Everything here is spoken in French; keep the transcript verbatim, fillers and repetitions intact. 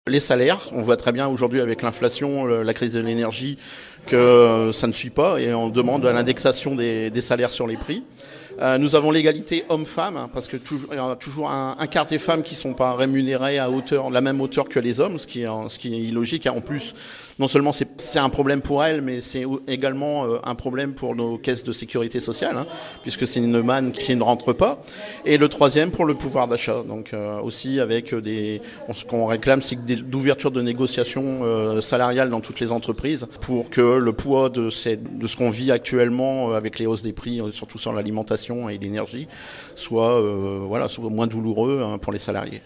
Les salaires, on voit très bien aujourd'hui avec l'inflation, la crise de l'énergie, que ça ne suit pas et on demande l'indexation des, des salaires sur les prix. Euh, nous avons l'égalité homme-femme, hein, parce que toujours, il y a toujours un, un quart des femmes qui ne sont pas rémunérées à hauteur, la même hauteur que les hommes, ce qui est, ce qui est illogique. En plus, non seulement c'est, c'est un problème pour elles, mais c'est également euh, un problème pour nos caisses de sécurité sociale, hein, puisque c'est une manne qui ne rentre pas. Et le troisième, pour le pouvoir d'achat. Donc euh, aussi avec des, ce qu'on réclame, c'est des, d'ouverture de négociations euh, salariales dans toutes les entreprises pour que le poids de, ces, de ce qu'on vit actuellement avec les hausses des prix, surtout sur l'alimentation et l'énergie, soit, euh, voilà, soit moins douloureux hein, pour les salariés.